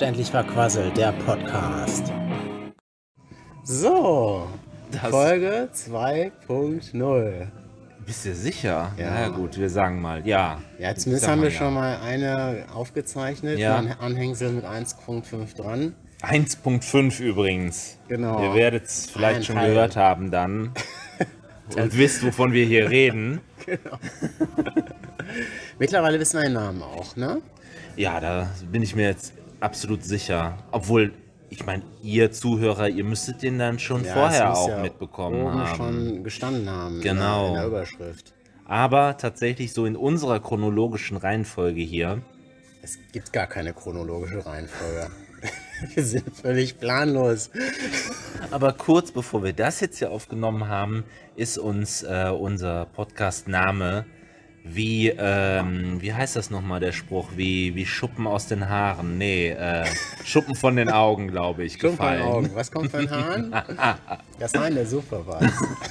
Umständlich verquasselt, der Podcast. So, Folge 2.0. Bist du sicher? Ja. Na gut, wir sagen mal, ja. Ja, zumindest haben wir schon mal eine aufgezeichnet, ein Anhängsel mit 1.5 dran. 1.5 übrigens. Genau. Ihr werdet es vielleicht schon gehört haben dann und wisst, wovon wir hier reden. Genau. Mittlerweile wissen wir den Namen auch, ne? Ja, da bin ich mir jetzt absolut sicher. Obwohl, ich meine, ihr Zuhörer, ihr müsstet den dann schon vorher auch mitbekommen oben haben. schon gestanden haben. Genau. In der Überschrift. Aber tatsächlich so in unserer chronologischen Reihenfolge hier. Es gibt gar keine chronologische Reihenfolge. Wir sind völlig planlos. Aber kurz bevor wir das jetzt hier aufgenommen haben, ist uns unser Podcast-Name wie heißt das nochmal, der Spruch? Wie Schuppen aus den Haaren. Nee, Schuppen von den Augen, glaube ich, Schuppen gefallen. von den Augen. Was kommt von den Haaren? Das Haar in der Suppe war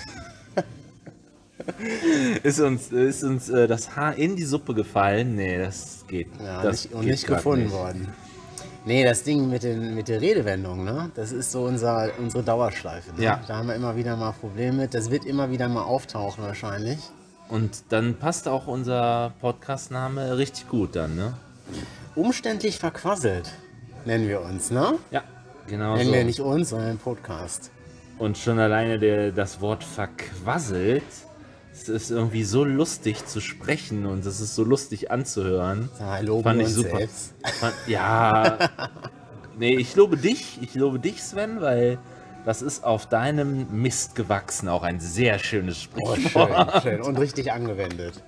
es. Ist uns das Haar in die Suppe gefallen? Nee, das geht. Ja, das nicht gefunden worden. Nee, das Ding mit der Redewendung, ne? Das ist so unsere Dauerschleife. Ne? Ja. Da haben wir immer wieder mal Probleme mit. Das wird immer wieder mal auftauchen wahrscheinlich. Und dann passt auch unser Podcast-Name richtig gut dann, ne? Umständlich verquasselt nennen wir uns, ne? Ja, genau Nennen so. wir nicht uns, sondern den Podcast. Und schon alleine das Wort verquasselt, es ist irgendwie so lustig zu sprechen und es ist so lustig anzuhören. Fand ich super. Selbst. Ja, nee, ich lobe dich, Sven, weil das ist auf deinem Mist gewachsen, auch ein sehr schönes Sprichwort. Oh, schön und richtig angewendet.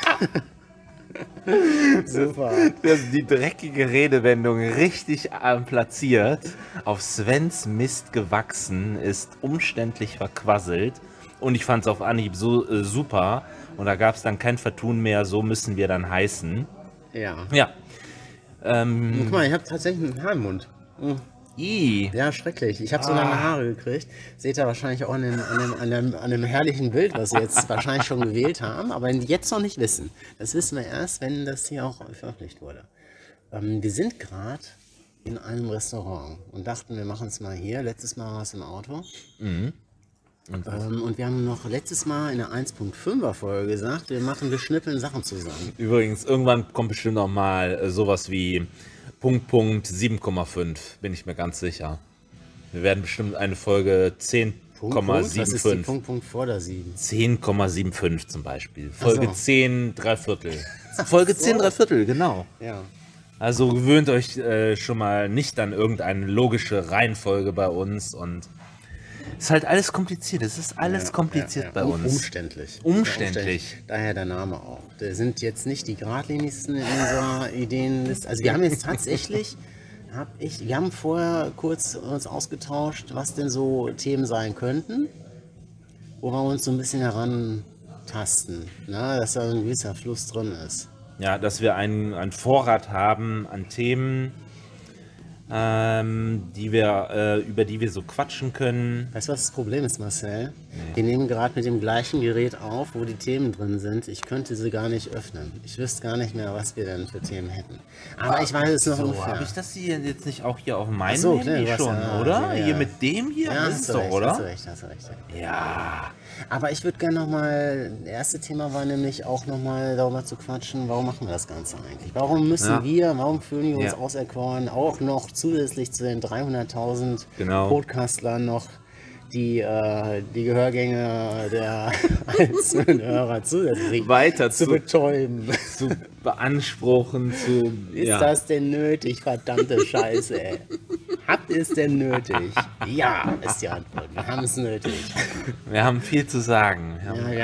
Super. Die dreckige Redewendung richtig platziert. Auf Svens Mist gewachsen ist umständlich verquasselt. Und ich fand es auf Anhieb so super. Und da gab es dann kein Vertun mehr, so müssen wir dann heißen. Ja. Ja. Guck mal, ich habe tatsächlich einen Haar im Mund. Ja, schrecklich. Ich habe so lange Haare gekriegt. Seht ihr wahrscheinlich auch an dem herrlichen Bild, was wir jetzt wahrscheinlich schon gewählt haben, aber jetzt noch nicht wissen. Das wissen wir erst, wenn das hier auch veröffentlicht wurde. Wir sind gerade in einem Restaurant und dachten, wir machen es mal hier. Letztes Mal war es im Auto. Mhm. Und wir haben noch letztes Mal in der 1.5er Folge gesagt, wir schnippeln Sachen zusammen. Übrigens, irgendwann kommt bestimmt noch mal sowas wie Punkt 7,5, bin ich mir ganz sicher. Wir werden bestimmt eine Folge 10,75. Was ist die Punkt vor der 7? 10,75 zum Beispiel. Folge so. 10, 3/4. Folge 10, 3/4, genau. Ja. Also gewöhnt euch schon mal nicht an irgendeine logische Reihenfolge bei uns und es ist halt alles kompliziert. Es ist alles kompliziert bei uns. Umständlich. Daher der Name auch. Wir sind jetzt nicht die geradlinigsten in unserer Ideenliste. Also wir haben jetzt tatsächlich, wir haben vorher kurz uns ausgetauscht, was denn so Themen sein könnten, wo wir uns so ein bisschen herantasten, ne? Dass da ein gewisser Fluss drin ist. Ja, dass wir einen Vorrat haben an Themen, über die wir so quatschen können. Weißt du, was das Problem ist, Marcel? Nee. Wir nehmen gerade mit dem gleichen Gerät auf, wo die Themen drin sind. Ich könnte sie gar nicht öffnen. Ich wüsste gar nicht mehr, was wir denn für Themen hätten. Aber ich weiß es noch ungefähr. Habe ich das hier jetzt nicht auch hier auf meinem Handy schon, oder? Ja. Hier mit dem hier? Ja, ist es doch, oder? Hast du recht. Ja. Aber ich würde gerne nochmal, das erste Thema war nämlich auch nochmal darüber zu quatschen, warum machen wir das Ganze eigentlich? Warum warum fühlen wir uns auserkoren, auch noch zusätzlich zu den 300.000 Podcastlern noch die Gehörgänge der einzelnen Hörer zusätzlich weiter zu betäuben, zu beanspruchen, Ist das denn nötig, verdammte Scheiße, ey? Habt ihr es denn nötig? Ja, ist die Antwort. Wir haben es nötig. Wir haben viel zu sagen. Wir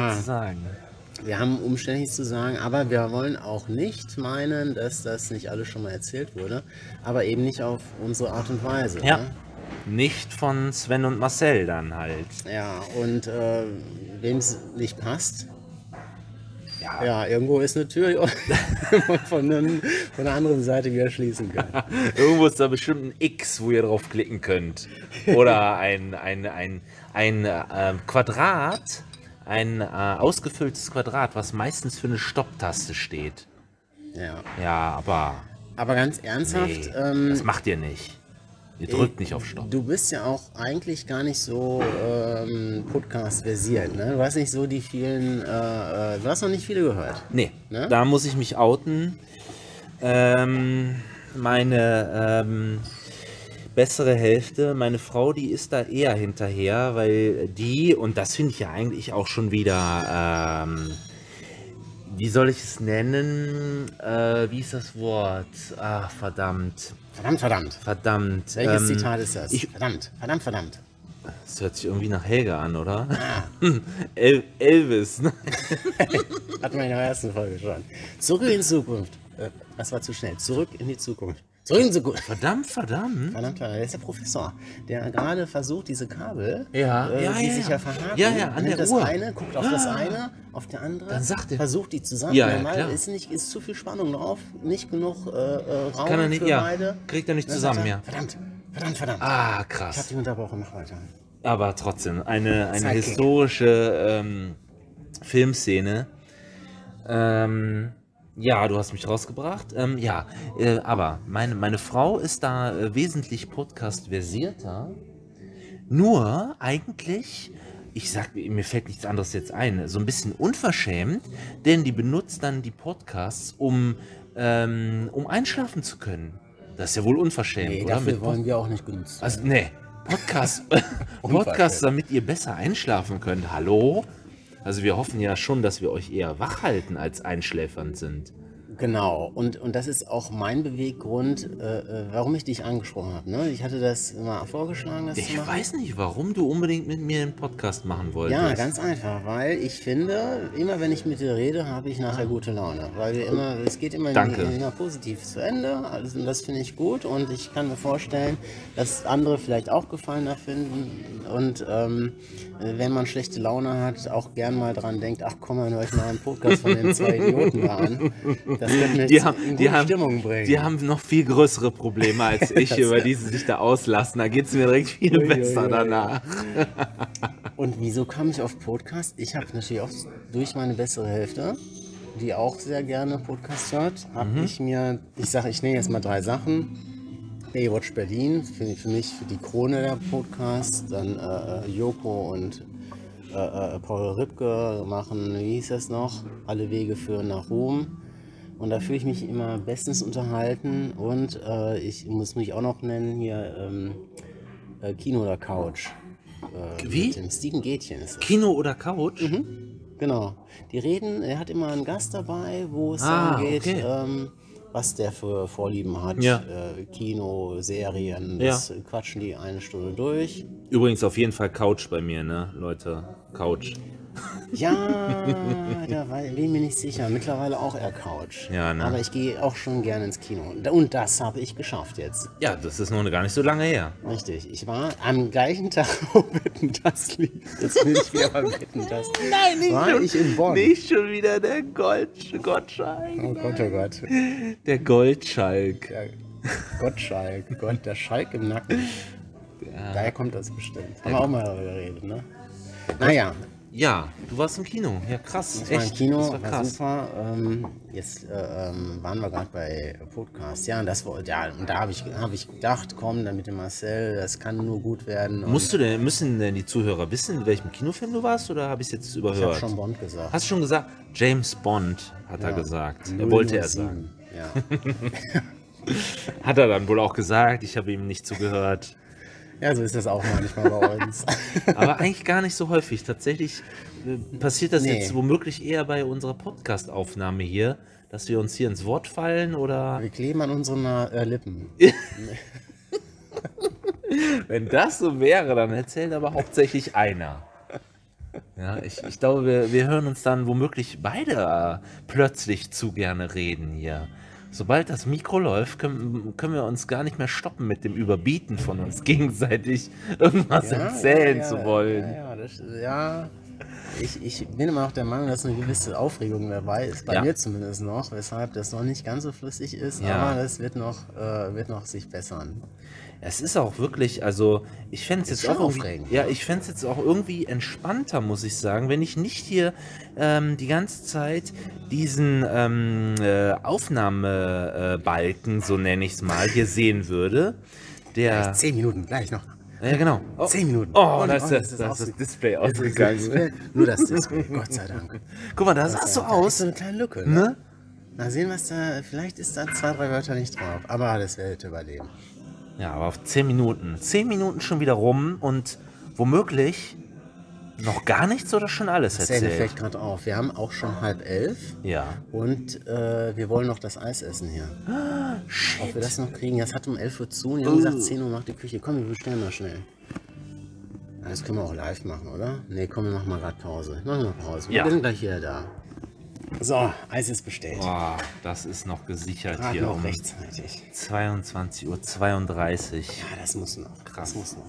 haben umständlich zu sagen, aber wir wollen auch nicht meinen, dass das nicht alles schon mal erzählt wurde, aber eben nicht auf unsere Art und Weise. Ja. Ne? Nicht von Sven und Marcel dann halt. Ja, und wem es nicht passt, ja, irgendwo ist eine Tür, von der anderen Seite wieder schließen kann. Irgendwo ist da bestimmt ein X, wo ihr drauf klicken könnt. Oder ein Quadrat, ein ausgefülltes Quadrat, was meistens für eine Stopptaste steht. Ja. Ja, aber Aber ganz ernsthaft, das macht ihr nicht. Ihr drückt nicht auf Stopp. Du bist ja auch eigentlich gar nicht so Podcast-versiert, ne? Du hast nicht so die vielen, du hast noch nicht viele gehört. Nee, Ne? da muss ich mich outen. Meine bessere Hälfte, meine Frau, die ist da eher hinterher, weil die, und das finde ich ja eigentlich auch schon wieder, wie soll ich es nennen? Wie ist das Wort? Ach, verdammt. Verdammt. Welches Zitat ist das? Verdammt. Das hört sich irgendwie nach Helga an, oder? Elvis. Ne? Hatten wir in der ersten Folge schon. Zurück in die Zukunft. Das war zu schnell. Zurück in die Zukunft. Zurück in die Zukunft. Verdammt. Verdammt, der ist der Professor, der gerade versucht, diese Kabel, die sich ja verhaken, an der das Uhr. eine, guckt auf das eine, auf der andere, Dann sagt er, versucht die zusammen, weil ist zu viel Spannung drauf, nicht genug Raum kann er nicht, für beide. Kriegt er nicht zusammen, Verdammt. Ah, Ich krass. hab dich unterbrochen, mach weiter. Aber trotzdem, eine historische Filmszene. Ja, du hast mich rausgebracht. Aber meine Frau ist da wesentlich Podcast-versierter. Nur eigentlich, mir fällt nichts anderes jetzt ein, so ein bisschen unverschämt, denn die benutzt dann die Podcasts, um einschlafen zu können. Das ist ja wohl unverschämt, Nee, oder? dafür wollen wir auch nicht genutzt werden. Also, nee, Podcast, damit ihr besser einschlafen könnt. Hallo? Also wir hoffen ja schon, dass wir euch eher wach halten als einschläfernd sind. Genau, und das ist auch mein Beweggrund, warum ich dich angesprochen habe. Ne? Ich hatte das mal vorgeschlagen, das zu Ich machen. weiß nicht, warum du unbedingt mit mir einen Podcast machen wolltest. Ja, ganz einfach, weil ich finde, immer wenn ich mit dir rede, habe ich nachher gute Laune. Weil es geht immer positiv zu Ende, also, und das finde ich gut und ich kann mir vorstellen, dass andere vielleicht auch Gefallen da finden und wenn man schlechte Laune hat, auch gern mal dran denkt, ach komm, dann höre ich mal einen Podcast von den zwei Idioten da an. Das wird mir in gute Stimmung bringen. Die haben noch viel größere Probleme als ich, über die sie sich da auslassen. Da geht es mir direkt viel besser danach. Und wieso kam ich auf Podcast? Ich habe natürlich auch durch meine bessere Hälfte, die auch sehr gerne Podcast hört, habe ich mir, ich nehme jetzt mal 3 Sachen. Baywatch Berlin, für mich für die Krone der Podcasts, dann Joko und Paul Ripke machen, wie hieß das noch? Alle Wege führen nach Rom. Und da fühle ich mich immer bestens unterhalten und ich muss mich auch noch nennen hier Kino oder Couch. Wie? Mit dem Steven Gätchen ist das. Kino oder Couch? Genau. Die reden, er hat immer einen Gast dabei, wo es darum geht, okay. Was der für Vorlieben hat. Ja. Kino, Serien, das quatschen die 1 Stunde durch. Übrigens auf jeden Fall Couch bei mir, ne, Leute? Couch. Ja, da bin ich mir nicht sicher. Mittlerweile auch eher Couch. Ja, ne? Aber ich gehe auch schon gerne ins Kino. Und das habe ich geschafft jetzt. Ja, das ist noch gar nicht so lange her. Richtig. Ich war am gleichen Tag, wo Wetten, das lief. Jetzt bin ich wieder beim Wetten, das. Nein, ich in Bonn. Nicht schon wieder der Gottschalk. Oh Gott, oh Gott. Der Goldschalk. Der Gottschalk. Der Schalk im Nacken. Daher kommt das bestimmt. Haben wir auch mal darüber geredet, ne? Naja. Ja, du warst im Kino. Ja, krass. Ich war im Kino, das war war krass. super. Jetzt waren wir gerade bei Podcast. Ja, und da habe ich gedacht, komm, dann mit dem Marcel, das kann nur gut werden. Und Müssen denn die Zuhörer wissen, in welchem Kinofilm du warst, oder habe ich es jetzt ich überhört? habe schon Bond gesagt. Hast du schon gesagt? James Bond, hat er gesagt. Er 007. wollte er sagen. Ja. Hat er dann wohl auch gesagt. Ich habe ihm nicht zugehört. Ja, so ist das auch manchmal bei uns. Aber eigentlich gar nicht so häufig. Tatsächlich passiert das Nee. jetzt womöglich eher bei unserer Podcast-Aufnahme hier, dass wir uns hier ins Wort fallen oder... Wir kleben an unseren Lippen. Wenn das so wäre, dann erzählt aber hauptsächlich einer. Ja, ich glaube, wir hören uns dann womöglich beide plötzlich zu gerne reden hier. Sobald das Mikro läuft, können wir uns gar nicht mehr stoppen mit dem Überbieten von uns gegenseitig irgendwas erzählen zu wollen. Ich bin immer noch der Meinung, dass eine gewisse Aufregung dabei ist, bei mir zumindest noch, weshalb das noch nicht ganz so flüssig ist, aber das wird noch sich bessern. Es ist auch wirklich, also ich fände es jetzt auch aufregend. Ja, ich fände es jetzt auch irgendwie entspannter, muss ich sagen, wenn ich nicht hier die ganze Zeit diesen Aufnahmebalken, so nenne ich es mal, hier sehen würde. Der 10 Minuten, gleich noch. Ja, genau. 10 Minuten. Oh, da ist das Display ausgegangen. Nur das Display, Gott sei Dank. Guck mal, da sah es so aus. So eine kleine Lücke, ne? Mal sehen, was da, vielleicht ist da 2, 3 Wörter nicht drauf, aber das werdet ihr überleben. Ja, aber auf 10 Minuten. 10 Minuten schon wieder rum und womöglich noch gar nichts oder schon alles erzählt. Das fällt gerade auf. Wir haben auch schon 10:30. Ja. Und wir wollen noch das Eis essen hier. Ob wir das noch kriegen? Das hat um 11 Uhr zu und die haben gesagt, 10 Uhr macht die Küche. Komm, wir bestellen mal schnell. Ja, das können wir auch live machen, oder? Ne, komm, wir machen mal gerade Pause. Machen wir Pause. Wir sind gleich wieder da. So, Eis ist bestellt. Boah, das ist noch gesichert Gerade hier noch um rechtzeitig. 22:32 Uhr. Ja, das muss noch. Krass. Das muss noch.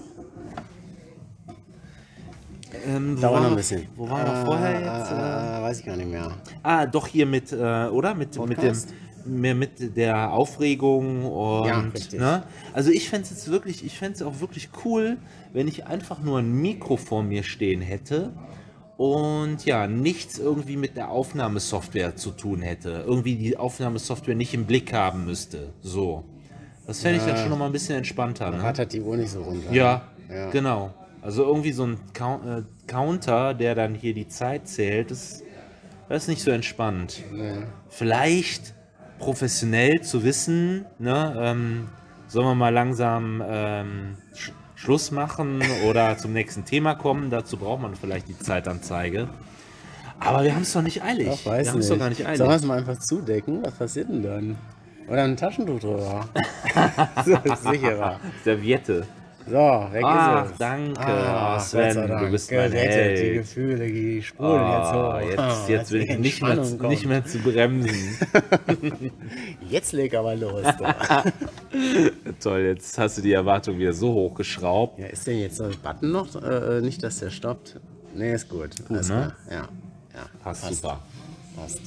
Dauert noch ein bisschen. Wo waren wir vorher jetzt? Weiß ich gar nicht mehr. Doch hier mit, oder? Mit der Aufregung und, Ja, richtig. ne? Also ich fände es auch wirklich cool, wenn ich einfach nur ein Mikro vor mir stehen hätte und ja, nichts irgendwie mit der Aufnahmesoftware zu tun hätte. Irgendwie die Aufnahmesoftware nicht im Blick haben müsste. So. Das fände ich dann schon noch mal ein bisschen entspannter. Ne? Rattert die Uhr nicht so runter. Ja, genau. Also irgendwie so ein Counter, der dann hier die Zeit zählt, das ist nicht so entspannt. Nee. Vielleicht professionell zu wissen, ne, sollen wir mal langsam Schluss machen oder zum nächsten Thema kommen. Dazu braucht man vielleicht die Zeitanzeige. Aber wir haben es doch nicht eilig. Wir haben es doch gar nicht eilig. Sollen wir es mal einfach zudecken? Was passiert denn dann? Oder ein Taschentuch drüber. So ist sicherer. Serviette. So, weg ist es. Danke. Sven, Gott sei Dank. du bist mein gerettet. Held. Die Gefühle, die sprudeln jetzt hoch. Jetzt will ich nicht mehr zu bremsen. Jetzt leg aber los. Toll, jetzt hast du die Erwartung wieder so hochgeschraubt. Ja, ist denn jetzt der Button noch? Nicht, dass der stoppt? Nee, ist gut. Alles ne? klar. Ja. Passt super. Passt.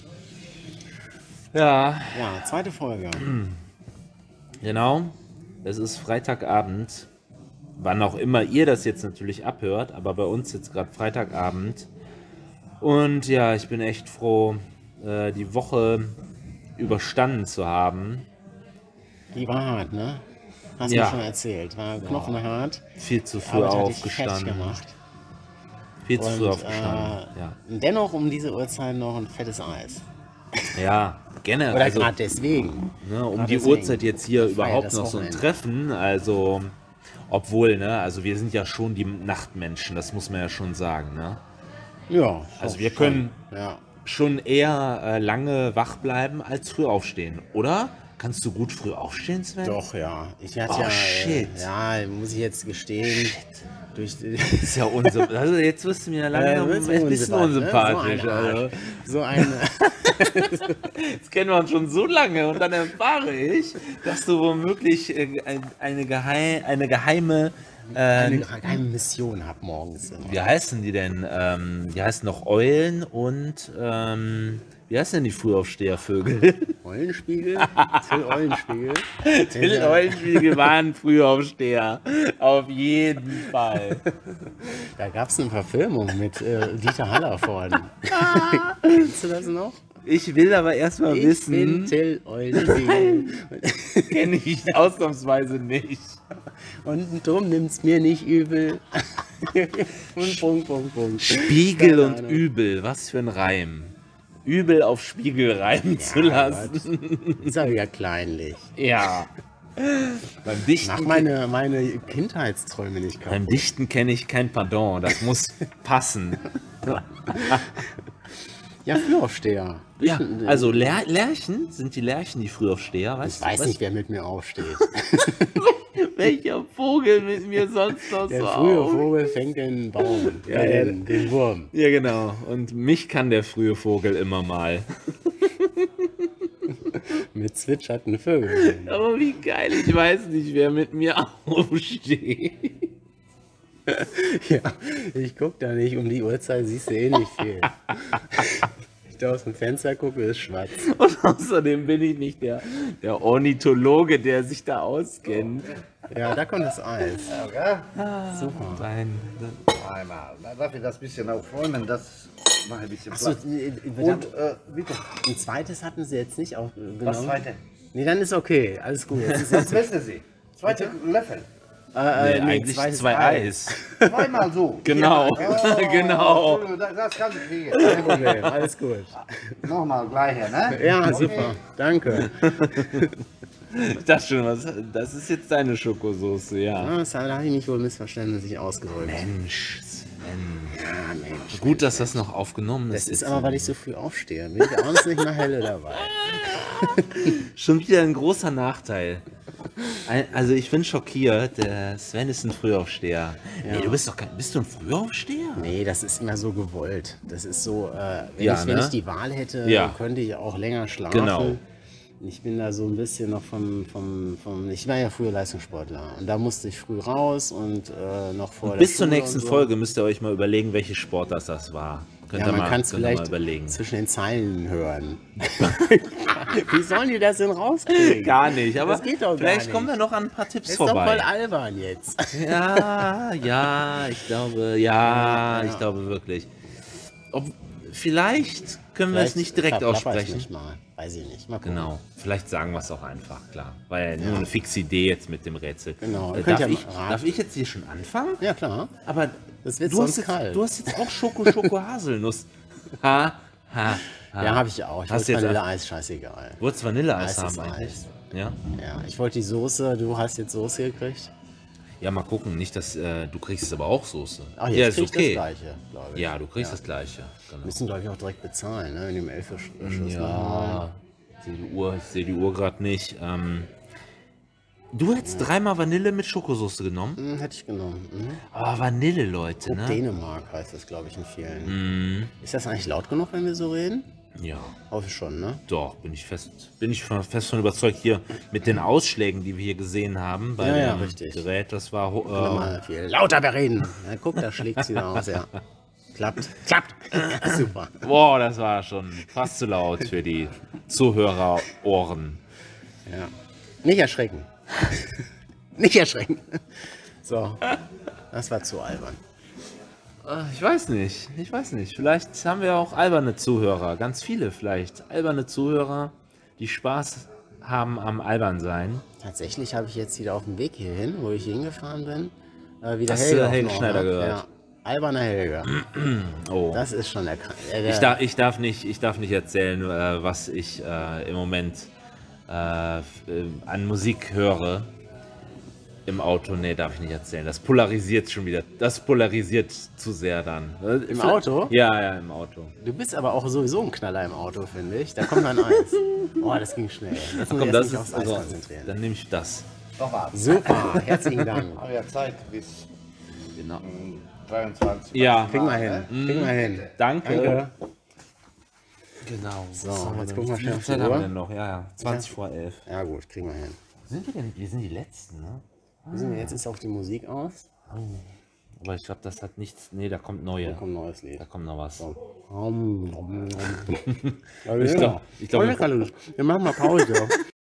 Ja, Ja, zweite Folge. genau. Es ist Freitagabend. Wann auch immer ihr das jetzt natürlich abhört, aber bei uns jetzt gerade Freitagabend. Und ja, ich bin echt froh, die Woche überstanden zu haben. Die war hart, ne? Hast du mir schon erzählt. War knochenhart. Viel zu früh Arbeit hat dich fertig aufgestanden. gemacht. Viel zu früh Und, aufgestanden. Ja. Dennoch um diese Uhrzeit noch ein fettes Eis. Ja, generell. Oder Also, gerade deswegen. ne, um gerade die deswegen. Uhrzeit jetzt hier Feier überhaupt das noch so ein Wochenende. Treffen. Also, obwohl, ne, also wir sind ja schon die Nachtmenschen, das muss man ja schon sagen, ne? Ja. Also wir schon. können Ja. schon eher lange wach bleiben als früh aufstehen, oder? Kannst du gut früh aufstehen, Sven? Doch, ja. Ich hatte Oh, shit. ja, muss ich jetzt gestehen. Durch Das ist ja unsympathisch. Also jetzt wirst du mir langsam ein bisschen unsympathisch. Ne? Also. So eine. Jetzt kennen wir uns schon so lange und dann erfahre ich, dass du womöglich eine geheime eine geheime Mission hab morgens. Immer. wie heißen die denn? Die heißen noch Eulen und wie heißen denn die Frühaufstehervögel? Eulenspiegel? Till Eulenspiegel? Till Eulenspiegel waren Frühaufsteher. Auf jeden Fall. Da gab es eine Verfilmung mit Dieter Hallervorden. Kennst du das noch? Ich will aber erstmal Ich bin wissen, Till Eulenspiegel. kenne ich ausnahmsweise nicht. Und drum nimmt's mir nicht übel. Punkt. Spiegel Keine und Ahnung. Übel, was für ein Reim. Übel auf Spiegel reimen zu lassen. Ist ja wieder kleinlich. Ja. Beim Mach Dichten, meine Kindheitsträume nicht kaputt. beim Dichten kenne ich kein Pardon, das muss passen. Ja, Frühaufsteher. Ja, also Lerchen, sind die Lerchen die Frühaufsteher? Ich weiß nicht, wer mit mir aufsteht. welcher Vogel mit mir sonst noch Der so frühe auf. Vogel fängt den Baum, Ja, den Wurm. Ja, genau. Und mich kann der frühe Vogel immer mal. Mit zwitschernden Vögeln. Aber wie geil, ich weiß nicht, wer mit mir aufsteht. Ja, ich guck da nicht. Um die Uhrzeit siehst du eh nicht viel. Ich da aus dem Fenster gucke, ist schwarz. Und außerdem bin ich nicht der Ornithologe, der sich da auskennt. Ja, da kommt das Eis. Ja, Super. einmal. Darf ich das ein bisschen aufräumen? Das mache ein bisschen Achso, Platz. Und bitte. ein zweites hatten sie jetzt nicht aufgenommen. Was zweite? Nee, dann ist okay. Alles gut. Jetzt ist Was wissen Sie? Zweite Löffel. Nee, eigentlich zweites zwei Eis. Zweimal so. Genau, genau. Entschuldigung, das kann ich kriegen. Kein Problem, alles gut. Nochmal gleich, ne? Ja, Okay. super. Danke. Ich dachte schon, das ist jetzt deine Schokosoße, ja. Ah, da habe ich mich wohl missverständlich ausgedrückt. Mensch, Sven. Ja, Mensch. Gut, dass das noch aufgenommen Das ist. ist aber, weil ich so früh aufstehe. Bin ich abends nicht mehr helle dabei. Schon wieder ein großer Nachteil. Also ich bin schockiert, der Sven ist ein Frühaufsteher. Nee, du bist doch bist du ein Frühaufsteher? Nee, das ist immer so gewollt. Das ist so, wenn, Ja, wenn ne? ich die Wahl hätte, Ja. könnte ich auch länger schlafen. Genau. Ich bin da so ein bisschen noch ich war ja früher Leistungssportler und da musste ich früh raus und noch vor der Bis zur Schule nächsten und so. Folge müsst ihr euch mal überlegen, welche Sportart das war. Könnt Ja, ihr man mal, kann es könnt ihr mal vielleicht überlegen. zwischen den Zeilen hören. Wie sollen die das denn rauskriegen? Gar nicht, aber Das geht doch gar vielleicht nicht. kommen wir noch an ein paar Tipps Das ist doch voll vorbei. albern jetzt. Ja, ich glaube, ich glaube wirklich. Vielleicht können wir es nicht direkt verplapper ich aussprechen. mich mal. Weiß ich nicht. Mal gucken. Genau, vielleicht sagen wir es auch einfach, klar. Weil nur eine fixe Idee jetzt mit dem Rätsel. Genau, ihr könnt Darf, ja ich, mal raten. darf ich jetzt hier schon anfangen? Ja, klar. Aber Das wird du, sonst hast jetzt, kalt. du hast jetzt auch Schoko-Haselnuss. Ha. Ja, habe ich auch. Ich Hast wollte du jetzt Vanilleeis, scheißegal. Wolltest Vanilleeis Eis ist haben eigentlich? Eis. Ja? Ja, ich wollte die Soße, du hast jetzt Soße gekriegt. Ja, mal gucken. Nicht, dass du kriegst aber auch Soße. Ach, jetzt ja, ist krieg ich okay. das Gleiche, glaube ich. Ja, du kriegst das Gleiche. Genau. Müssen, glaube ich, auch direkt bezahlen, ne? In dem Elferschuss. Ja, ich sehe die Uhr gerade nicht. Du hättest dreimal Vanille mit Schokosoße genommen? Hätte ich genommen. Aber Vanille, Leute, ne? Dänemark heißt das, glaube ich, in vielen. Ist das eigentlich laut genug, wenn wir so reden? Ja, Hoffe ich schon, ne? doch, bin ich fest von überzeugt. Hier mit den Ausschlägen, die wir hier gesehen haben bei Ja, dem richtig. Gerät, das war Mal viel lauter bereden. Ja, guck, da schlägt es wieder aus, ja. Klappt. Super. boah, das war schon fast zu laut für die Zuhörerohren. Ja. Nicht erschrecken. Nicht erschrecken. So, das war zu albern. Ich weiß nicht. Vielleicht haben wir auch alberne Zuhörer, ganz viele vielleicht. Alberne Zuhörer, die Spaß haben am Albernsein. Tatsächlich habe ich jetzt wieder auf dem Weg hierhin, wo ich hingefahren bin, wieder Hast du auf Helge dem Ohr, Schneider ne? gehört? Ja. Alberner Helge. Oh. Das ist schon der Ich darf nicht erzählen, was ich im Moment an Musik höre im Auto. Nee, darf ich nicht erzählen. Das polarisiert schon wieder. Das polarisiert zu sehr dann. Im Auto? Ja, im Auto. Du bist aber auch sowieso ein Knaller im Auto, finde ich. Da kommt dann Eis. Boah, das ging schnell. Jetzt muss ich Komm, jetzt das nicht aufs ist Eis also, konzentrieren. dann nehme ich das. Noch mal. Super, herzlichen Dank. Haben ja Zeit bis Genau. 23. Ja, Kriegen wir hin. Kriegen wir hin. danke. Danke. Genau. So, jetzt gucken wir schnell auf die Zeit haben wir Uhr. denn noch? Ja. 20 vor 11. Ja gut, kriegen wir hin. Wir sind die Letzten, ne? Jetzt ist auch die Musik aus. Aber ich glaube, das hat nichts. Nee, da kommt neue. Da kommt ein neues Lied. Da kommt noch was. Ich glaub, wir machen mal Pause.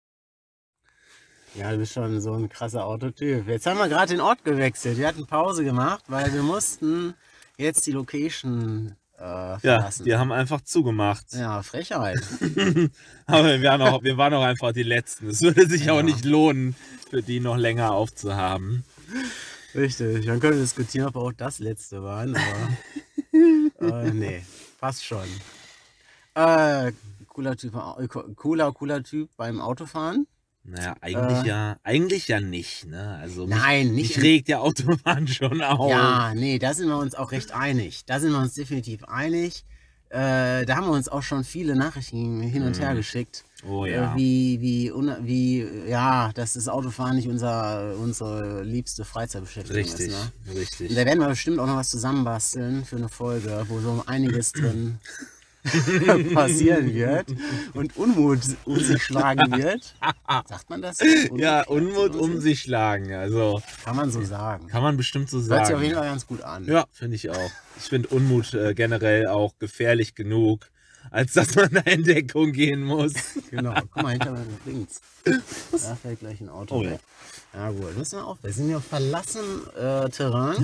Ja, du bist schon so ein krasser Autotyp. Jetzt haben wir gerade den Ort gewechselt. Wir hatten Pause gemacht, weil wir mussten jetzt die Location Ja, verlassen. die haben einfach zugemacht. Ja, Frechheit. Aber wir waren auch einfach die Letzten. Es würde sich auch nicht lohnen, für die noch länger aufzuhaben. Richtig. Man könnte diskutieren, ob auch das letzte waren, aber nee, passt schon. Cooler Typ beim Autofahren. Naja, eigentlich ja nicht, ne? Also Nein, nicht mich regt der Autobahn schon auf. Ja, nee, da sind wir uns auch recht einig. Da sind wir uns definitiv einig. Da haben wir uns auch schon viele Nachrichten hin und her geschickt. Oh ja. Dass das Autofahren nicht unsere liebste Freizeitbeschäftigung ist. Richtig, Ne? richtig. Und da werden wir bestimmt auch noch was zusammenbasteln für eine Folge, wo so einiges drin passieren wird und Unmut um sich schlagen wird. Sagt man das? Unmut um sich schlagen. Also kann man so sagen. Kann man bestimmt so Hört sagen. sich auf jeden Fall ganz gut an. Ja, finde ich auch. Ich finde Unmut generell auch gefährlich genug, als dass man da in Deckung gehen muss. Genau, guck mal, hinter mir links. Da fällt gleich ein Auto weg. Ja gut, müssen wir auf. Wir sind ja auf verlassen Terrain.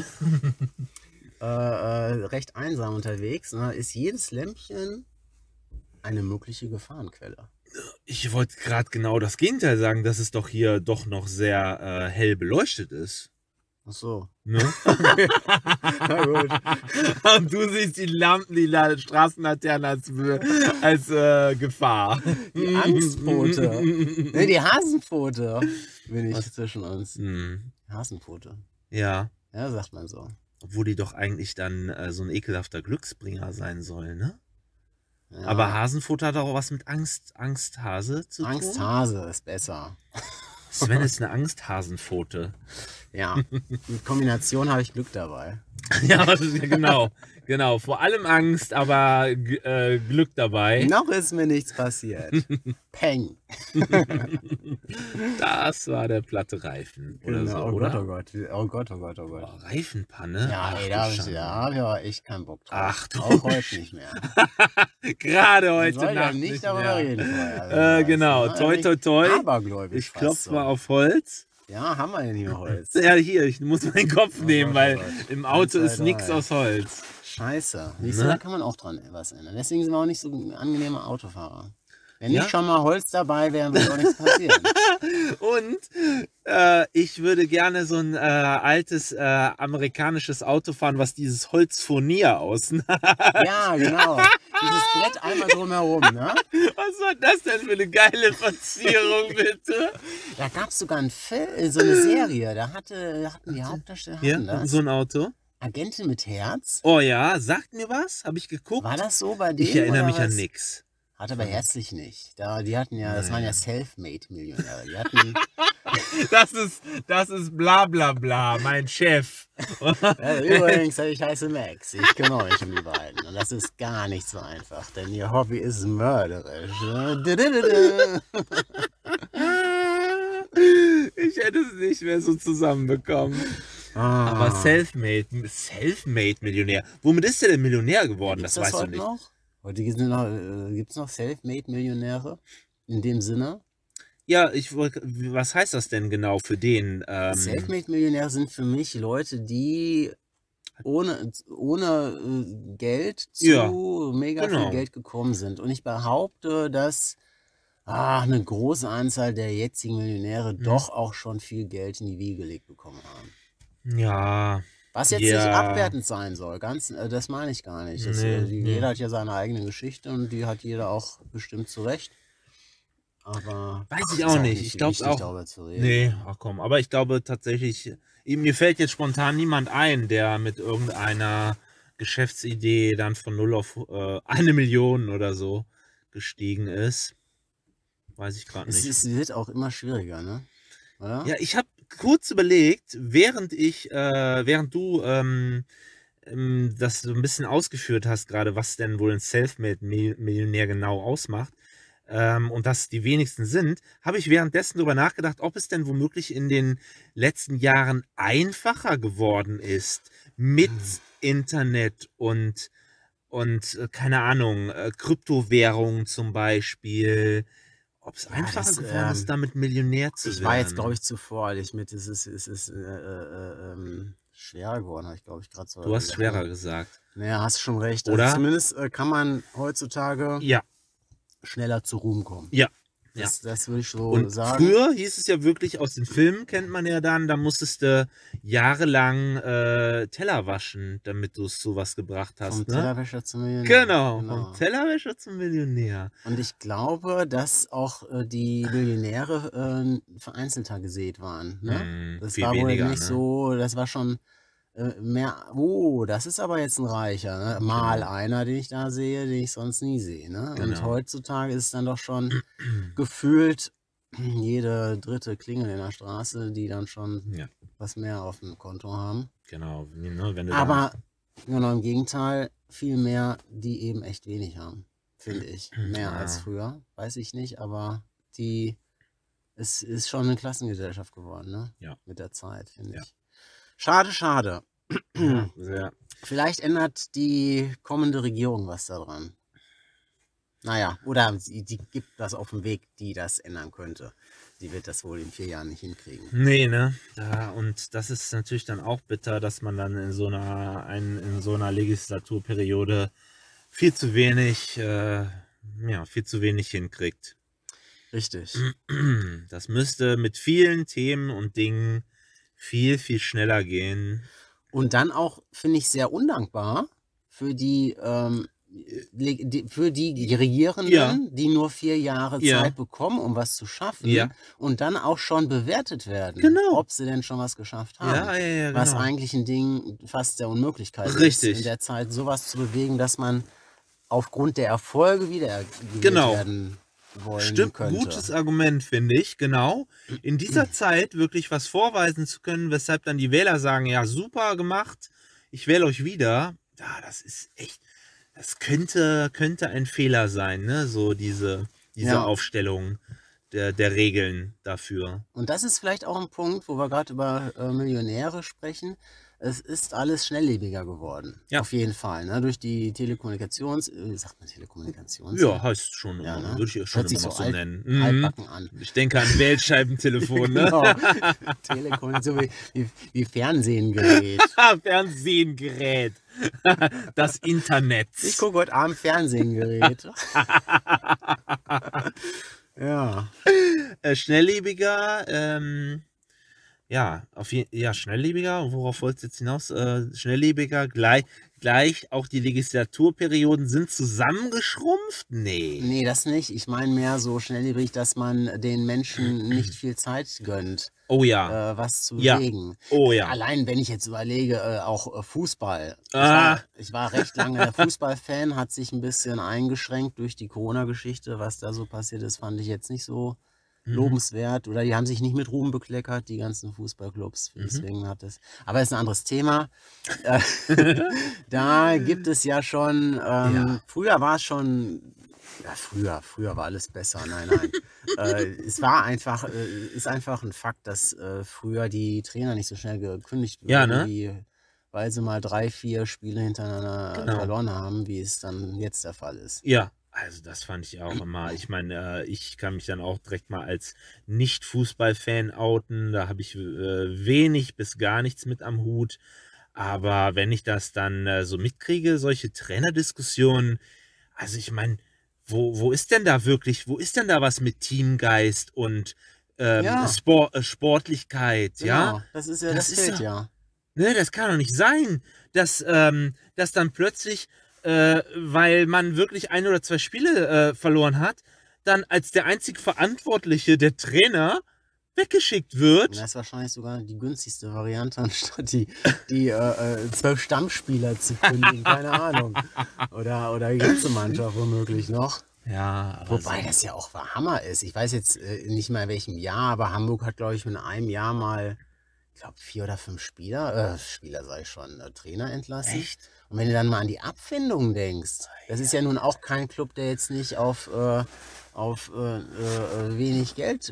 Recht einsam unterwegs. Ne? Ist jedes Lämpchen eine mögliche Gefahrenquelle? Ich wollte gerade genau das Gegenteil sagen, dass es doch hier doch noch sehr hell beleuchtet ist. Ach so. Ne? Na gut. Und du siehst die Lampen, die Straßenlaternen als Gefahr. Die Angstpfote. Ne, die Hasenpfote bin ich zwischen uns. Hasenpfote. Ja. Ja, sagt man so. Obwohl die doch eigentlich dann so ein ekelhafter Glücksbringer sein soll, ne? Ja. Aber Hasenpfote hat auch was mit Angsthase zu tun. Angsthase ist besser. Sven ist eine Angsthasenpfote. Ja, in Kombination habe ich Glück dabei. Ja, genau. Genau. Vor allem Angst, aber Glück dabei. Noch ist mir nichts passiert. Peng. Das war der platte Reifen oder so, oh oder? Gott, oh Gott. Oh Gott, oh Gott, oh Gott. Oh, Reifenpanne? Ja, Ach, ey, da habe ich aber echt keinen Bock drauf. Ach, du. Auch heute nicht mehr. Gerade heute Nacht Nacht nicht nicht darüber mehr. reden vorher. Genau, toi toi toi. Abergläubisch Ich fast klopfe so. mal auf Holz. Ja, haben wir denn hier Holz? Ja, hier, ich muss meinen Kopf nehmen, Gott, weil oh Gott. im Auto 1, ist 2, nichts 3. aus Holz. Scheiße. Siehst Ne? du, da kann man auch dran was ändern. Deswegen sind wir auch nicht so ein angenehmer Autofahrer. Wenn Ja? nicht schon mal Holz dabei wäre, würde auch nichts passieren. Und ich würde gerne so ein altes amerikanisches Auto fahren, was dieses Holzfurnier außen hat. Ja, genau. Dieses Brett einmal drumherum, ne? Was war das denn für eine geile Verzierung, bitte? Da gab es sogar einen Film, so eine Serie. Da hatten die Hauptdarsteller Hier, das. so ein Auto. Agentin mit Herz. Oh ja, sagt mir was? Habe ich geguckt? War das so bei denen? Ich erinnere oder mich an was? nix. Hat aber herzlich nicht. Die hatten ja, das waren ja Selfmade-Millionäre. Die hatten, Das ist bla bla bla, mein Chef. übrigens, ich heiße Max. Ich kümmere mich um die beiden. Und das ist gar nicht so einfach, denn ihr Hobby ist mörderisch. Ich hätte es nicht mehr so zusammenbekommen. Aber Selfmade-Millionär. Womit ist der denn Millionär geworden? Gibt's Das weißt du heute nicht. noch? Heute gibt es noch Selfmade-Millionäre? In dem Sinne? Ja, was heißt das denn genau für den? Selfmade-Millionäre sind für mich Leute, die ohne Geld zu Ja, mega genau. viel Geld gekommen sind. Und ich behaupte, dass eine große Anzahl der jetzigen Millionäre doch auch schon viel Geld in die Wiege gelegt bekommen haben. Ja, Was jetzt Ja. nicht abwertend sein soll, das meine ich gar nicht. Jeder hat ja seine eigene Geschichte und die hat jeder auch bestimmt zurecht. Aber Weiß ich ist auch nicht. so Ich glaube wichtig, auch. darüber zu reden. Nee, ach komm. Aber ich glaube tatsächlich, mir fällt jetzt spontan niemand ein, der mit irgendeiner Geschäftsidee dann von 0 auf 1 Million oder so gestiegen ist. Weiß ich gerade nicht. Es wird auch immer schwieriger, ne? Oder? Ja, ich habe kurz überlegt, während du das so ein bisschen ausgeführt hast, gerade was denn wohl ein Selfmade-Millionär genau ausmacht, und dass die wenigsten sind, habe ich währenddessen darüber nachgedacht, ob es denn womöglich in den letzten Jahren einfacher geworden ist mit Internet und keine Ahnung, Kryptowährungen zum Beispiel. Ob es einfacher das, geworden ist, damit Millionär zu werden. Ich war jetzt, glaube ich, zu voreilig mit, es ist schwerer geworden, habe ich, glaube ich, gerade so. Du hast schwerer gesagt. Naja, hast schon recht. Oder? Also zumindest kann man heutzutage Ja, schneller zu Ruhm kommen. ja. Das würde ich so Und sagen. früher hieß es ja wirklich, aus den Filmen kennt man ja dann, da musstest du jahrelang Teller waschen, damit du sowas gebracht hast. Vom Ne? Tellerwäscher zum Millionär. Genau, vom Tellerwäscher zum Millionär. Und ich glaube, dass auch die Millionäre vereinzelter gesät waren. Ne? Das viel war wohl weniger, nicht ne? so, das war schon mehr. Oh, das ist aber jetzt ein Reicher. Ne? Mal einer, den ich da sehe, den ich sonst nie sehe. Ne? Und Genau. heutzutage ist es dann doch schon gefühlt jede dritte Klingel in der Straße, die dann schon Ja, was mehr auf dem Konto haben. genau. Ne, wenn du Aber genau im Gegenteil, viel mehr, die eben echt wenig haben. finde ich. Mehr als früher. Weiß ich nicht, aber es ist schon eine Klassengesellschaft geworden, ne? Ja. Mit der Zeit, finde ich. Schade, schade. Sehr. Vielleicht ändert die kommende Regierung was daran. Naja, oder die gibt was auf dem Weg, die das ändern könnte. Die wird das wohl in 4 Jahren nicht hinkriegen. Nee, ne? Und das ist natürlich dann auch bitter, dass man dann in so einer Legislaturperiode viel zu wenig hinkriegt. Richtig. Das müsste mit vielen Themen und Dingen viel, viel schneller gehen. Und dann auch, finde ich, sehr undankbar für die Regierenden, die nur 4 Jahre Zeit bekommen, um was zu schaffen und dann auch schon bewertet werden, ob sie denn schon was geschafft haben. Genau. Was eigentlich ein Ding fast der Unmöglichkeit ist, in der Zeit sowas zu bewegen, dass man aufgrund der Erfolge wiedergewählt werden wollen könnte. Gutes Argument, finde ich, genau. In dieser Zeit wirklich was vorweisen zu können, weshalb dann die Wähler sagen, ja, super gemacht, ich wähle euch wieder. Ja, das ist echt, das könnte ein Fehler sein, ne? So diese Aufstellung der Regeln dafür. Und das ist vielleicht auch ein Punkt, wo wir gerade über Millionäre sprechen. Es ist alles schnelllebiger geworden. Ja. Auf jeden Fall. Ne? Durch die sagt man Telekommunikations? Ja, heißt schon. Ja, ne? Würde ich schon immer noch so nennen. Altbacken an. Ich denke an Wählscheibentelefon. Ne? Genau. Telekommunikation wie Fernsehgerät. Fernsehgerät. Das Internet. Ich gucke heute Abend Fernsehgerät. Ja. Schnelllebiger, schnelllebiger, worauf wolltest du jetzt hinaus? Schnelllebiger, gleich auch die Legislaturperioden sind zusammengeschrumpft? Nee, das nicht. Ich meine mehr so schnelllebig, dass man den Menschen nicht viel Zeit gönnt. Oh ja. Was zu bewegen. Oh ja. Allein, wenn ich jetzt überlege, auch Fußball. Ich war recht lange Fußballfan, hat sich ein bisschen eingeschränkt durch die Corona-Geschichte. Was da so passiert ist, fand ich jetzt nicht so lobenswert. Oder die haben sich nicht mit Ruhm bekleckert, die ganzen Fußballclubs. Deswegen hat es. Aber es ist ein anderes Thema. Da gibt es ja schon. Früher war es schon. Ja, früher war alles besser. Nein. Es ist einfach ein Fakt, dass früher die Trainer nicht so schnell gekündigt wurden, weil sie mal 3, 4 Spiele hintereinander verloren haben, wie es dann jetzt der Fall ist. Ja, also das fand ich auch immer. Ich meine, ich kann mich dann auch direkt mal als Nicht-Fußball-Fan outen. Da habe ich wenig bis gar nichts mit am Hut. Aber wenn ich das dann so mitkriege, solche Trainerdiskussionen, also ich meine, wo ist denn da was mit Teamgeist und Sportlichkeit, genau, das ist ja das Feld, Ne, das kann doch nicht sein, dass dann plötzlich, weil man wirklich 1 oder 2 Spiele verloren hat, dann als der einzig Verantwortliche, der Trainer, weggeschickt wird. Das ist wahrscheinlich sogar die günstigste Variante, anstatt die 12 Stammspieler zu kündigen, keine Ahnung. Oder die ganze Mannschaft womöglich noch. Ja, aber wobei das ja auch Hammer ist. Ich weiß jetzt nicht mal in welchem Jahr, aber Hamburg hat, glaube ich, in einem Jahr mal, ich glaube, 4 oder 5 Trainer entlassen. Echt? Und wenn du dann mal an die Abfindungen denkst, das ist ja nun auch kein Club, der jetzt nicht auf wenig Geld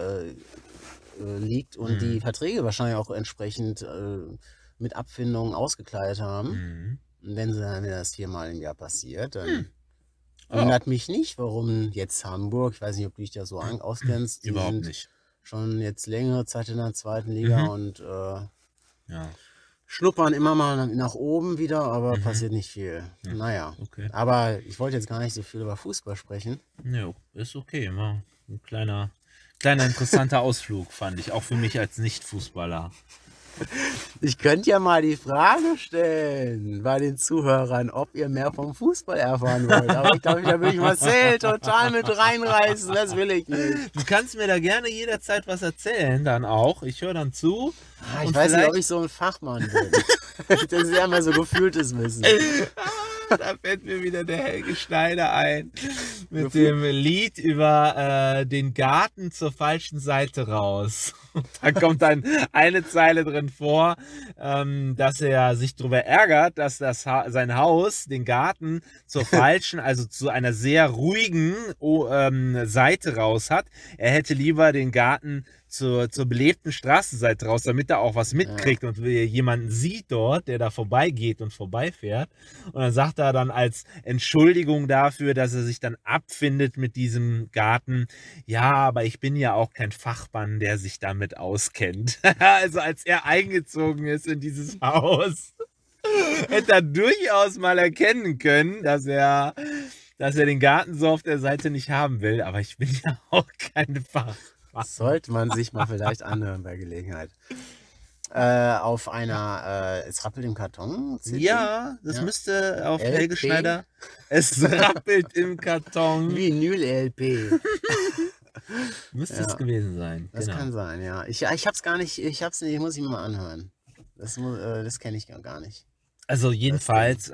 liegt und die Verträge wahrscheinlich auch entsprechend mit Abfindungen ausgekleidet haben. Und wenn das 4-mal im Jahr passiert, dann wundert mich nicht, warum jetzt Hamburg, ich weiß nicht, ob du dich da so auskennst, die überhaupt sind nicht. Schon jetzt längere Zeit in der 2. Liga und schnuppern immer mal nach oben wieder, aber passiert nicht viel. Naja, aber ich wollte jetzt gar nicht so viel über Fußball sprechen. Ja, ist okay, war ein kleiner interessanter Ausflug, fand ich, auch für mich als Nicht-Fußballer. Ich könnte ja mal die Frage stellen bei den Zuhörern, ob ihr mehr vom Fußball erfahren wollt. Aber ich glaube, da will ich Marcel total mit reinreißen. Das will ich nicht. Du kannst mir da gerne jederzeit was erzählen, dann auch. Ich höre dann zu. Ich weiß nicht, ob ich so ein Fachmann bin. Das ist ja immer so gefühltes Wissen. Da fällt mir wieder der Helge Schneider ein mit dem Lied über den Garten zur falschen Seite raus. Und da kommt dann eine Zeile drin vor, dass er sich darüber ärgert, dass sein Haus den Garten zur falschen, also zu einer sehr ruhigen Seite raus hat. Er hätte lieber den Garten zur belebten Straßenseite raus, damit er auch was mitkriegt und jemanden sieht dort, der da vorbeigeht und vorbeifährt. Und dann sagt er dann als Entschuldigung dafür, dass er sich dann abfindet mit diesem Garten, ja, aber ich bin ja auch kein Fachmann, der sich damit auskennt. Also als er eingezogen ist in dieses Haus, hätte er durchaus mal erkennen können, dass er den Garten so auf der Seite nicht haben will. Aber ich bin ja auch kein Fachmann. Sollte man sich mal vielleicht anhören bei Gelegenheit. Auf einer, es rappelt im Karton? Ja, das müsste auf Helge Schneider. Es rappelt im Karton. Vinyl-LP. Müsste es gewesen sein. Das kann sein, ja. Ich hab's gar nicht, ich muss ich mir mal anhören. Das kenne ich gar nicht. Also jedenfalls,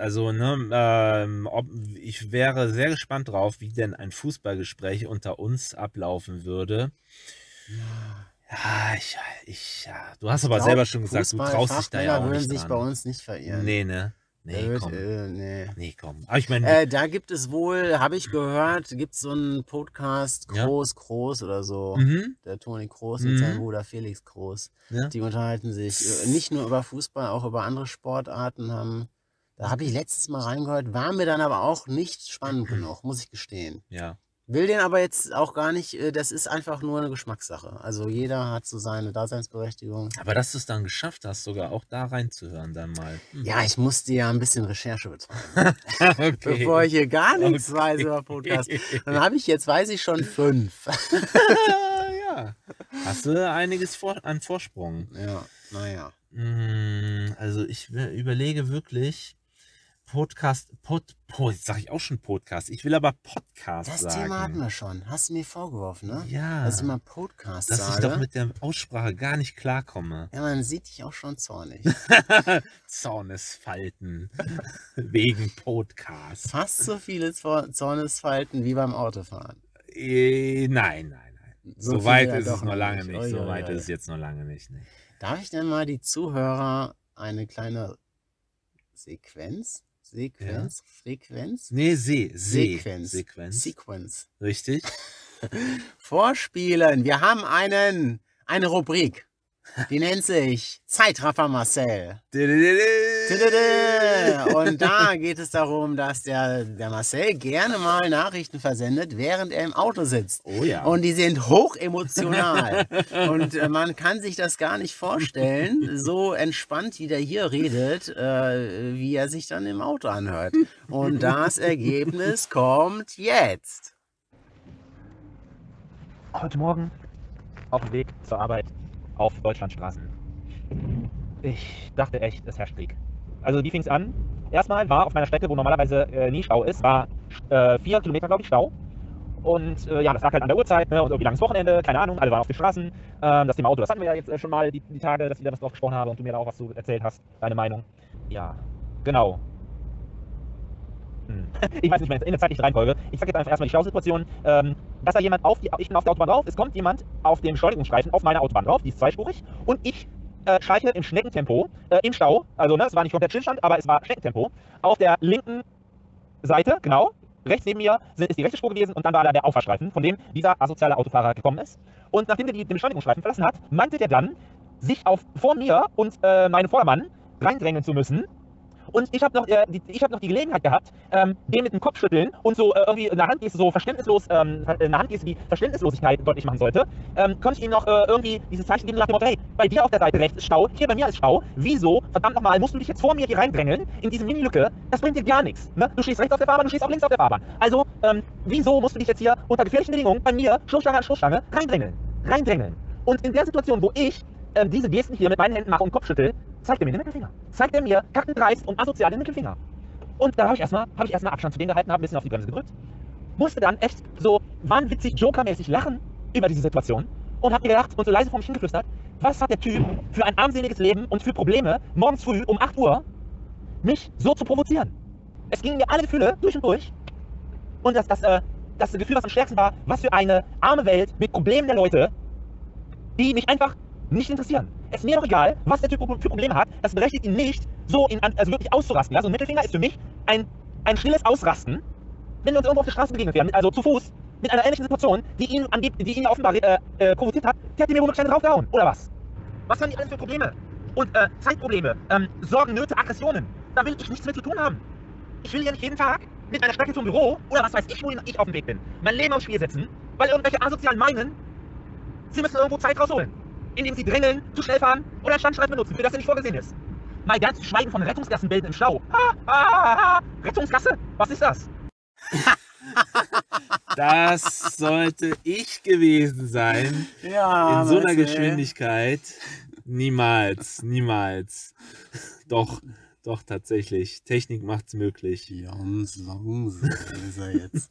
ich wäre sehr gespannt drauf, wie denn ein Fußballgespräch unter uns ablaufen würde. Ja, du hast aber selber schon gesagt, du traust dich da ja auch nicht würden sich dran. Bei uns nicht verirren. Nee, komm. Nee, komm. Aber ich meine, da gibt es wohl, habe ich gehört, gibt es so einen Podcast, Kroos oder so. Der Toni Kroos und sein Bruder Felix Kroos. Ja? Die unterhalten sich nicht nur über Fußball, auch über andere Sportarten. Da habe ich letztens mal reingehört, war mir dann aber auch nicht spannend genug, muss ich gestehen. Ja. Will den aber jetzt auch gar nicht, das ist einfach nur eine Geschmackssache. Also jeder hat so seine Daseinsberechtigung. Aber dass du es dann geschafft hast, sogar auch da reinzuhören dann mal. Ja, ich musste ja ein bisschen Recherche betreiben. Okay. Bevor ich hier gar nichts weiß über Podcast. Dann weiß ich schon 5. Ja, hast du einiges an Vorsprung. Ja, naja. Also ich überlege wirklich, jetzt sage ich auch schon Podcast. Ich will aber Podcast sagen. Das Thema hatten wir schon. Hast du mir vorgeworfen, ne? Ja. Dass ich mal Podcast sage. Dass ich doch mit der Aussprache gar nicht klarkomme. Ja, man sieht dich auch schon zornig. Zornesfalten. Wegen Podcast. Fast so viele Zornesfalten wie beim Autofahren. Nein. So weit ist es noch lange nicht. So weit ist es jetzt noch lange nicht. Nee. Darf ich denn mal die Zuhörer eine kleine Frequenz? Nee, Sequenz. Richtig. Vorspielen. Wir haben eine Rubrik. Die nennt sich Zeitraffer Marcel. Und da geht es darum, dass der Marcel gerne mal Nachrichten versendet, während er im Auto sitzt. Oh ja. Und die sind hochemotional. Und man kann sich das gar nicht vorstellen, so entspannt, wie der hier redet, wie er sich dann im Auto anhört. Und das Ergebnis kommt jetzt. Heute Morgen auf dem Weg zur Arbeit auf Deutschlandstraßen. Ich dachte echt, es herrscht Krieg. Also wie fing es an? Erstmal war auf meiner Strecke, wo normalerweise nie Stau ist, war 4 Kilometer, glaube ich, Stau. Und ja, das lag halt an der Uhrzeit, ne, und irgendwie langes Wochenende, keine Ahnung, alle waren auf den Straßen. Das Thema Auto, das hatten wir ja jetzt schon mal die Tage, dass ich da was drauf gesprochen habe und du mir da auch was zu erzählt hast, deine Meinung. Ja, genau. Ich weiß nicht mehr, in der zeitlichen Reihenfolge. Ich sage jetzt einfach erstmal die Stausituation. Dass da jemand ich bin auf der Autobahn drauf, es kommt jemand auf dem Beschleunigungsstreifen auf meiner Autobahn drauf, die ist zweispurig, und ich schleiche im Schneckentempo im Stau, also ne, es war nicht komplett Stillstand, aber es war Schneckentempo, auf der linken Seite, genau, rechts neben mir ist die rechte Spur gewesen und dann war da der Auffahrstreifen, von dem dieser asoziale Autofahrer gekommen ist. Und nachdem der den Beschleunigungsstreifen verlassen hat, meinte der dann, sich vor mir und meinen Vordermann reindrängen zu müssen. Und ich habe noch die Gelegenheit gehabt, den mit dem Kopf schütteln und so irgendwie eine Handgeste so verständnislos, eine Handgeste, die Verständnislosigkeit deutlich machen sollte, konnte ich ihm noch irgendwie dieses Zeichen geben nach dem Motto, hey, bei dir auf der Seite rechts ist Stau, hier bei mir ist Stau, wieso, verdammt nochmal, musst du dich jetzt vor mir hier reindrängeln, in diese Mini-Lücke, das bringt dir gar nichts, ne? Du stehst rechts auf der Fahrbahn, du stehst auch links auf der Fahrbahn, also, wieso musst du dich jetzt hier unter gefährlichen Bedingungen bei mir, Stoßstange an Stoßstange, reindrängeln. Und in der Situation, wo ich diese Gesten hier mit meinen Händen mache und Kopfschüttel, zeigt er mir den Mittelfinger. Zeigt er mir kackendreist und asozial den Mittelfinger. Und da habe ich erstmal Abstand zu denen gehalten, habe ein bisschen auf die Bremse gedrückt. Musste dann echt so wahnwitzig Joker-mäßig lachen über diese Situation und habe mir gedacht und so leise vor mich hingeflüstert, was hat der Typ für ein armseliges Leben und für Probleme, morgens früh um 8 Uhr mich so zu provozieren? Es gingen mir alle Gefühle durch und durch. Und das Gefühl, was am stärksten war, was für eine arme Welt mit Problemen der Leute, die mich einfach nicht interessieren. Es ist mir doch egal, was der Typ für Probleme hat. Das berechtigt ihn nicht, so also wirklich auszurasten. Ja? So ein Mittelfinger ist für mich ein stilles Ausrasten, wenn wir uns irgendwo auf der Straße begegnet werden, also zu Fuß, mit einer ähnlichen Situation, die ihn ja offenbar provoziert hat, der hat mir womöglich einen draufgehauen. Oder was? Was haben die alles für Probleme? Und Zeitprobleme, Sorgen, Nöte, Aggressionen. Da will ich nichts mit zu tun haben. Ich will ja nicht jeden Tag mit einer Strecke zum Büro oder was weiß ich, wohin ich auf dem Weg bin, mein Leben aufs Spiel setzen, weil irgendwelche Asozialen meinen, sie müssen irgendwo Zeit rausholen, indem sie drängeln, zu schnell fahren oder einen Standstreifen benutzen, für das er nicht vorgesehen ist. Mal ganz zu schweigen von Rettungsgassenbilden im Stau. Rettungsgasse? Was ist das? Das sollte ich gewesen sein. Ja, in so einer Geschwindigkeit. Niemals, niemals. Doch, tatsächlich. Technik macht's möglich. Ganz langsam ist er jetzt.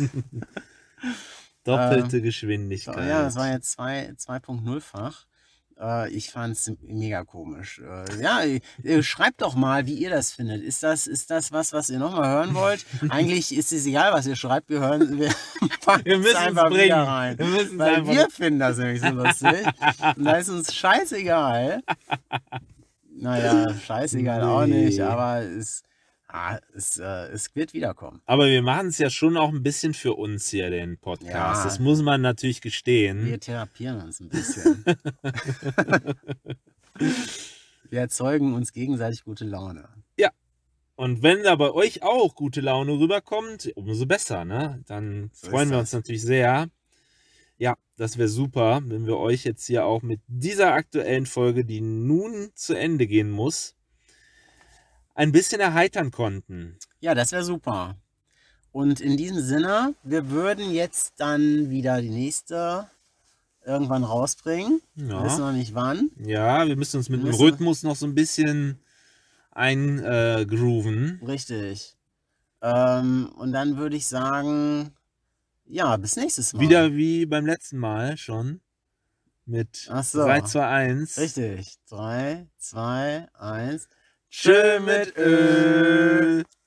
Doppelte Geschwindigkeit. Ja, das war jetzt 2.0-fach. Ich fand es mega komisch. Schreibt doch mal, wie ihr das findet. Ist das was ihr nochmal hören wollt? Eigentlich ist es egal, was ihr schreibt. Wir packen es einfach wieder rein. Weil wir finden das nämlich so lustig. Und da ist uns scheißegal. Naja, scheißegal auch nicht, aber es wird wiederkommen. Aber wir machen es ja schon auch ein bisschen für uns hier, den Podcast. Ja, das muss man natürlich gestehen. Wir therapieren uns ein bisschen. Wir erzeugen uns gegenseitig gute Laune. Ja. Und wenn da bei euch auch gute Laune rüberkommt, umso besser, ne? Dann freuen wir uns natürlich sehr. Ja, das wäre super, wenn wir euch jetzt hier auch mit dieser aktuellen Folge, die nun zu Ende gehen muss, ein bisschen erheitern konnten. Ja, das wäre super. Und in diesem Sinne, wir würden jetzt dann wieder die nächste irgendwann rausbringen. Ja. Wir wissen noch nicht wann. Ja, wir müssen uns mit dem Rhythmus noch so ein bisschen eingrooven. Richtig. Und dann würde ich sagen, ja, bis nächstes Mal. Wieder wie beim letzten Mal schon. Mit 3, 2, 1. Richtig. 3, 2, 1. Tschö mit Öl.